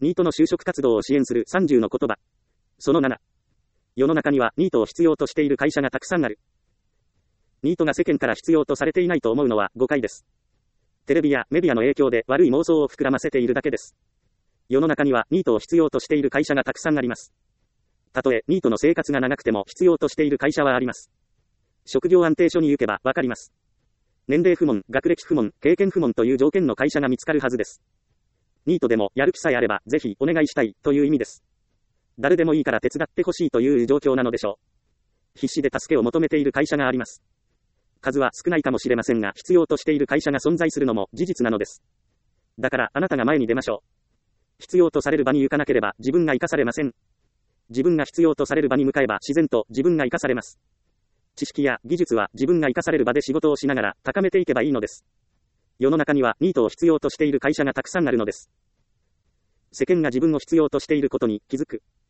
ニートの就職活動を支援する30の言葉。その7。世の中にはニートを必要としている会社がたくさんある。ニートが世間から必要とされていないと思うのは誤解です。テレビやメディアの影響で悪い妄想を膨らませているだけです。世の中にはニートを必要としている会社がたくさんあります。たとえニートの生活が長くても必要としている会社はあります。職業安定所に行けばわかります。年齢不問、学歴不問、経験不問という条件の会社が見つかるはずです。ニートでもやる気さえあればぜひお願いしたいという意味です。誰でもいいから手伝ってほしいという状況なのでしょう。必死で助けを求めている会社があります。数は少ないかもしれませんが必要としている会社が存在するのも事実なのです。だからあなたが前に出ましょう。必要とされる場に行かなければ自分が生かされません。自分が必要とされる場に向かえば自然と自分が生かされます。知識や技術は自分が生かされる場で仕事をしながら高めていけばいいのです。世の中にはニートを必要としている会社がたくさんあるのです。世間が自分を必要としていることに気づく。